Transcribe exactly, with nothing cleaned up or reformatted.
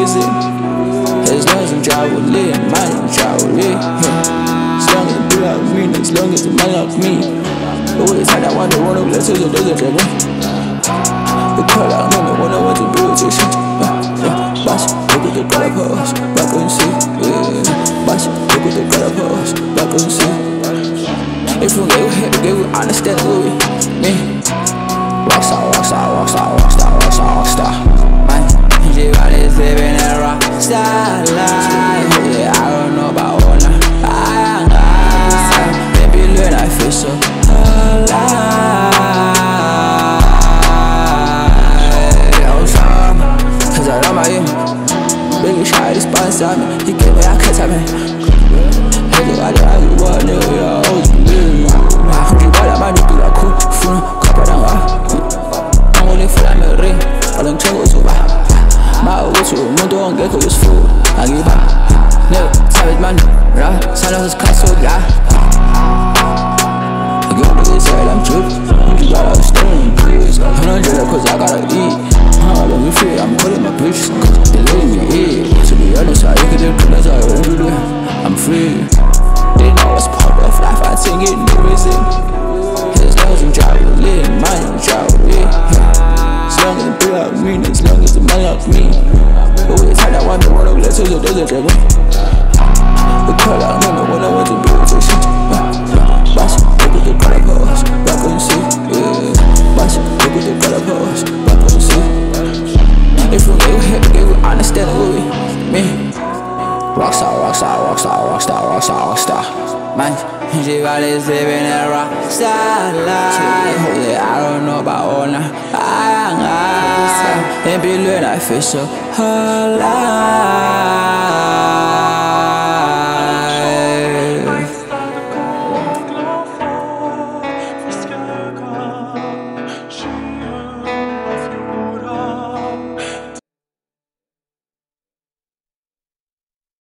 reason. As long as I'm traveling, man, I'm traveling. As long as they love me, as long as the man love me. But all the time I wonder, one of the letters, it doesn't tell me. The call out, man, I wanna want to build this shit. Bash, look at the color pose, back and see. Bash, look at the color pose, back and see. If you get hit, they will understand who we me. Rockstar, rockstar, rockstar, rockstar, rockstar, rockstar. Man, everybody's living a rockstar life. Yeah, I don't know about all now. I, I, maybe learn I feel so alive. I'm sorry, cause I love my aim. Baby, try to sponsor me. He gave me a cut at me. Hey, do I do I do what, nigga, yeah, oh, you hundred dollar man, you do that cool. Phone, copper down, ah. I'm only for that ring. I don't trouble to buy. My way to mundo on gecko is full. I give up. No, savage man, right? Son of his castle, yeah. I give up the side, I'm true. Hundred dollar stone, please. Hundred cause I gotta eat. I'm let me free, I'm calling my bitches. Cause they let me eat. To be honest, I ain't get the I already do. I'm free. They know it's part of life, I think it no reason. As long as I'm traveling, man, I'm traveling. As long as they love me, as long as the man love me. But all the time I wonder, one of the letters, it doesn't tell me. The call out, man, I wanna want to build this shit. Bash, look at the color pose, back and see. Bash, look at the color pose, back and see. If you get hit, they will understand who we me. Rockstar, rockstar, rockstar, rockstar, rockstar, rockstar. Man, everybody's living a rockstar life. Holy, I don't know about all now. I, I, and be learn I feel so alive.